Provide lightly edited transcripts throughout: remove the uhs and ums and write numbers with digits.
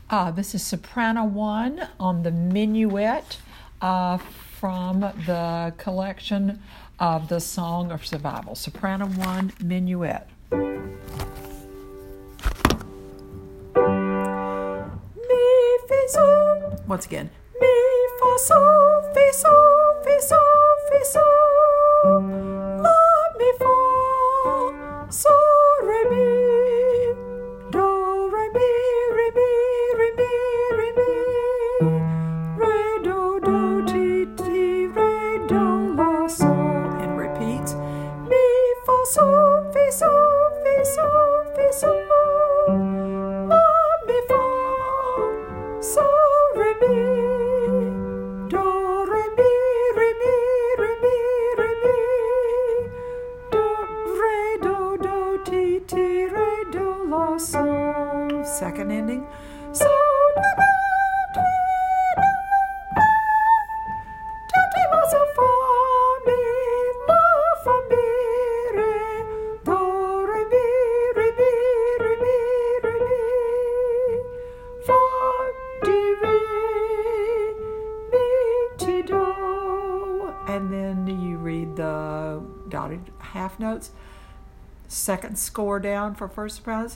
This is Soprano 1 on the Minuet from the collection of the Song of Survival. Soprano 1, Minuet. Mi, fi, sol. Once again. Mi, fa, sol, fi, sol, fi, sol, fi, sol. La, mi, fa, sol, re, mi. Sol, fi, sol, fi, sol, fi, sol, la, mi, fa, sol, re, mi, do, re, mi, re, mi, re, mi, re, mi, do, re, do, ti, ti, re, do, la, sol. Second ending. Sol, do, ti, do, ti, la, sol, fa, mi, la, fa, mi. And then you read the dotted half notes. Second score down for first sopranos.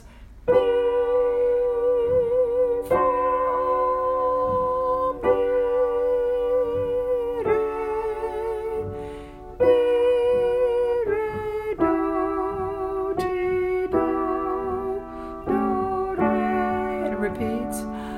And it repeats.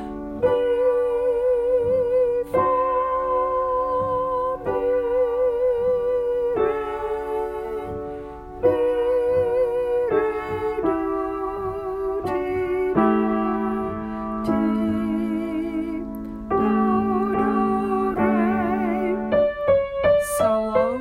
Solo.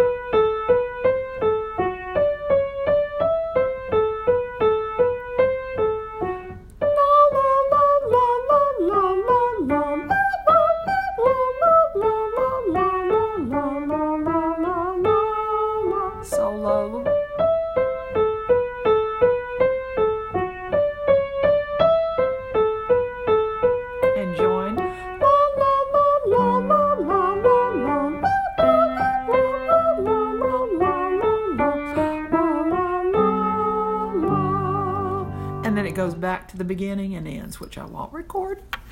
Solo. And join. And then it goes back to the beginning and ends, which I won't record.